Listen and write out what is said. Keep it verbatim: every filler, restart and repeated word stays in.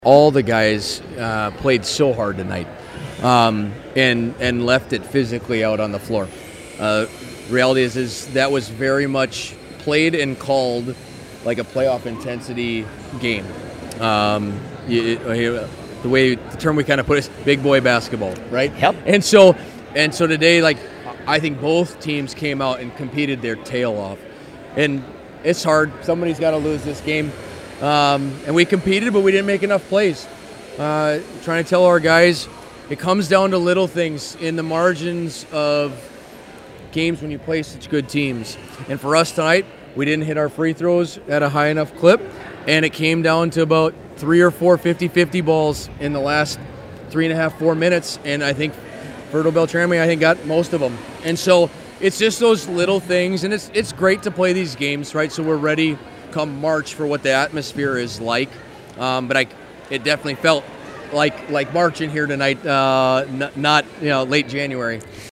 All the guys uh, played so hard tonight, um, and and left it physically out on the floor. Uh, reality is, is that was very much played and called like a playoff intensity game. Um, you, you, the way the term we kind of put it is big boy basketball, right? Yep. And so and so today, like I think both teams came out and competed their tail off, and it's hard. Somebody's got to lose this game. Um, and we competed, but we didn't make enough plays. Uh, trying to tell our guys, it comes down to little things in the margins of games when you play such good teams. And for us tonight, we didn't hit our free throws at a high enough clip, and it came down to about three or four fifty-fifty balls in the last three and a half, four minutes. And I think Ferto Beltrami, I think, got most of them. And so it's just those little things, and it's it's great to play these games, right? So we're ready come March for what the atmosphere is like, um, but I, it definitely felt like like March in here tonight, uh, n- not you know late January.